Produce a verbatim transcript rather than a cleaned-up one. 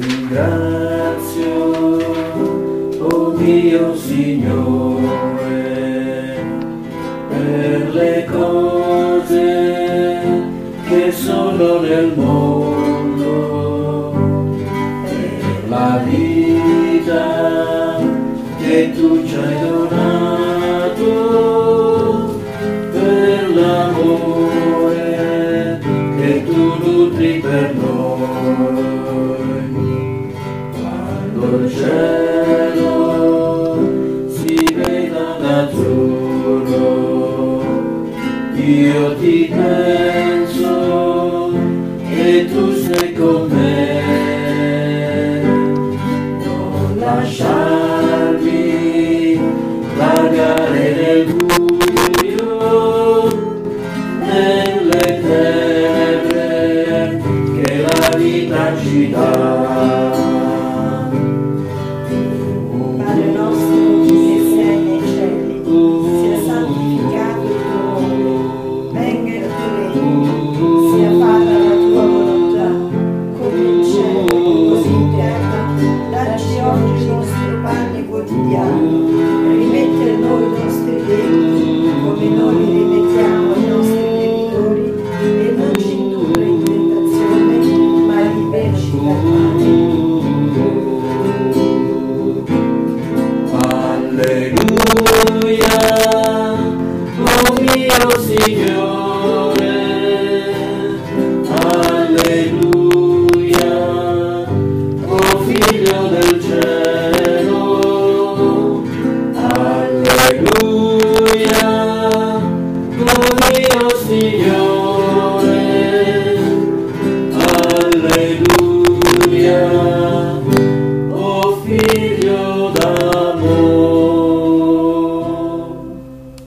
ringrazio, oh mio Signore, per le cose che sono nel mondo, per la vita che tu ci hai donato, per l'amore che tu nutri per noi. Quando il cielo si veda d'azzurro, io ti penso e tu sei con me. Non lasciarmi vagare nel buio, nelle tenebre che la vita ci dà. Padre nostro che sei nei cieli, sia santificato il tuo nome, venga il tuo regno, sia fatta la tua volontà, come in cielo, così in terra. Dacci oggi il nostro pane quotidiano, rimetti a noi i nostri debiti, come noi li rimettiamo ai nostri debitori, e non ci indurre in tentazione, ma liberaci dal male. Alleluia, oh mio Signore, alleluia, oh Figlio del cielo, alleluia, oh mio Signore, alleluia, oh Figlio